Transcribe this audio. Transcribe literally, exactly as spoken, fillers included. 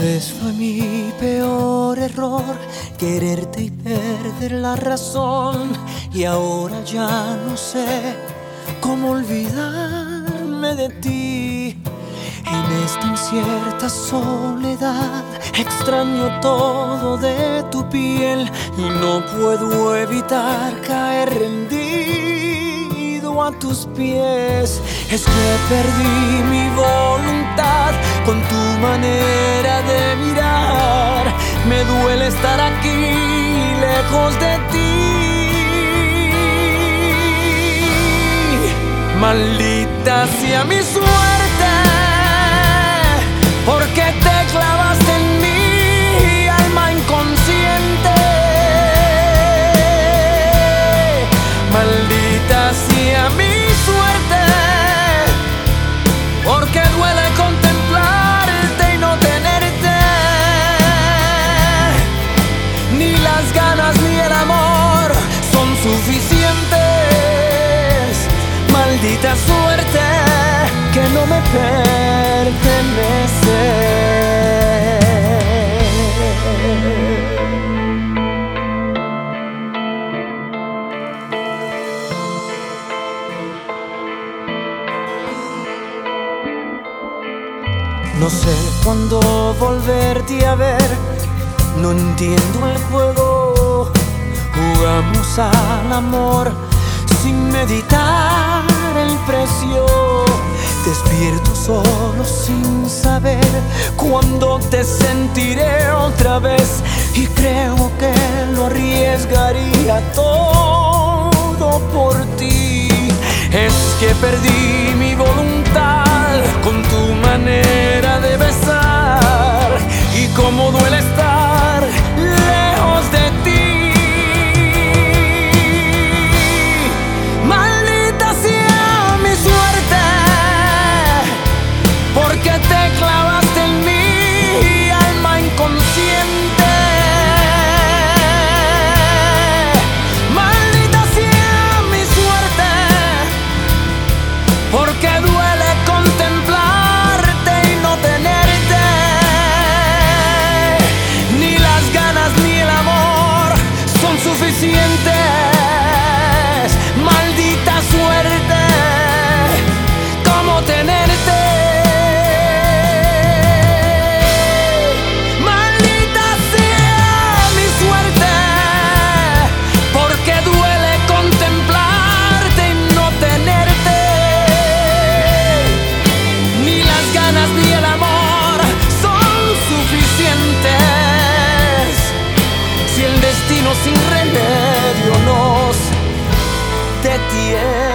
vez fue mi peor error quererte y perder la razón, y ahora ya no sé cómo olvidarme de ti. En esta incierta soledad extraño todo de tu piel y no puedo evitar caer rendido a tus pies. Es que perdí mi voluntad con tu manera de mirar. Me duele estar aquí lejos de ti. Maldita sea mi suerte, porque te clavaste en mi alma inconsciente. Maldita sea mi suerte, porque duele contemplarte y no tenerte. Ni las ganas ni el amor son suficientes. Maldita suerte que no me pertenece. No sé cuándo volverte a ver, no entiendo el juego. Jugamos al amor sin meditar el precio. Despierto solo sin saber cuándo te sentiré otra vez, y creo que lo arriesgaría todo por ti. Es que perdí mi voluntad con tu manera de besar, y cómo duele estar lejos de ti. Maldita sea mi suerte, porque te clavaste en mi alma inconsciente. Maldita sea mi suerte, porque duele contemplarte y no tenerte. Ni las ganas ni el amor son suficientes. Maldita suerte, ¿cómo tenerte? Maldita sea mi suerte, porque duele contemplarte y no tenerte. Ni las ganas ni el amor son suficientes. Si el destino sin remedio nos detiene.